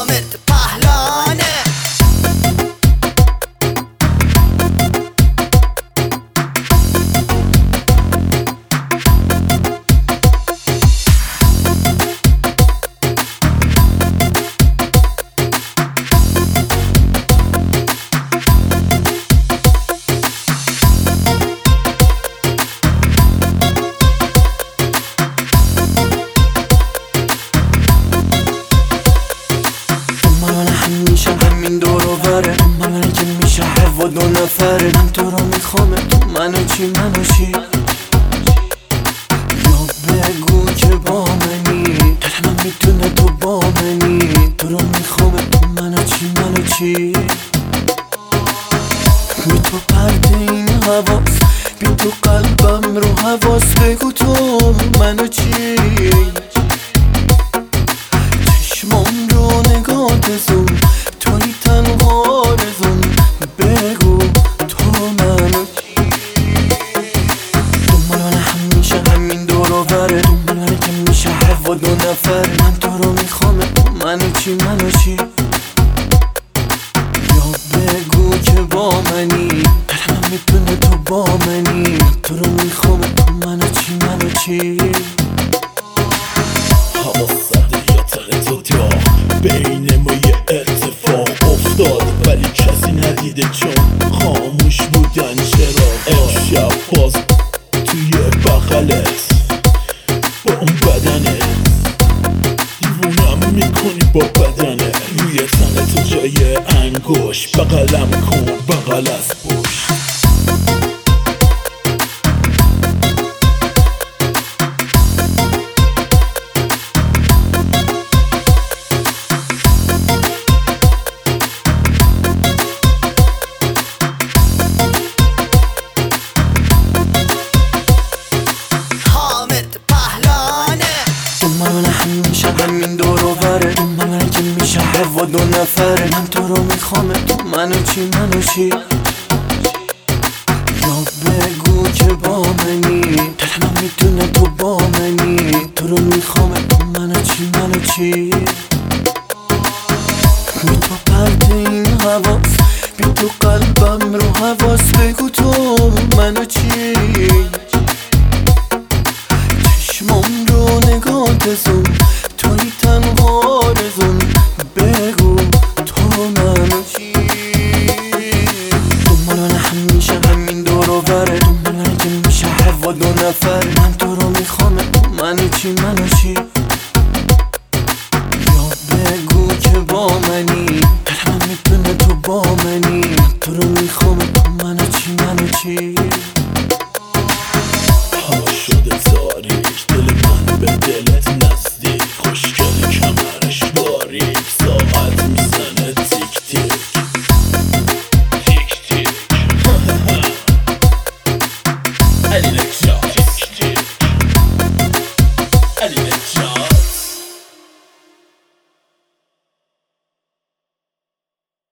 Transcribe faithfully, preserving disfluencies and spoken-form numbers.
حامد پهلانه. میشه همین دور و بره من که میشه هوا دو نفره. من تو رو میخوام تو منو چی منو چی. یا بگو که با منی دل من میتونه تو با منی. تو رو میخوام تو منو چی منو چی. بی تو پرده این حواس بی تو قلبم رو حواس. بگو تو منو چی. چشمام رو نگاه زون توی تنها رزون. بگو تو منو چی. دنبال همیشه همین دور و بره دنبال که میشه هوا دو نفر. من تو رو میخوام تو منو چی منو چی. یا بگو که با منی دل من میتونه تو با منی. تو رو میخوام تو منو چی منو چی. هوا سرده یا تن تو داغ بین ما یه اتفاق افتاد ولی کسی ندیده چون خاموش بودن چراغا. امشب باز توی بغلت با اون بدنت دیوونم میکنی با بدنت. روی تن تو جای انگوش بغلم کن بغل از پشت. من همیشه همین دور و بره من که میشه هوا دو نفره. من تو رو میخوام تو منو چی منو چی. یا بگو که با منی دل من میتونه تو با منی. تو رو میخوام تو منو چی منو چی. بی تو پرده این حواس بی تو قلبم رو حواس. بگو تو منو چی. چشمام رو نگاه زون توی تنها رزون. بگو تو منو چی. دنبال همیشه همین دور و بره دنبال که میشه هوا دو نفر. من تو رو میخوام تو منو چی منو چی. یا بگو که با منی دل من میتونه تو با منی. تو رو میخوام تو منو چی منو چی.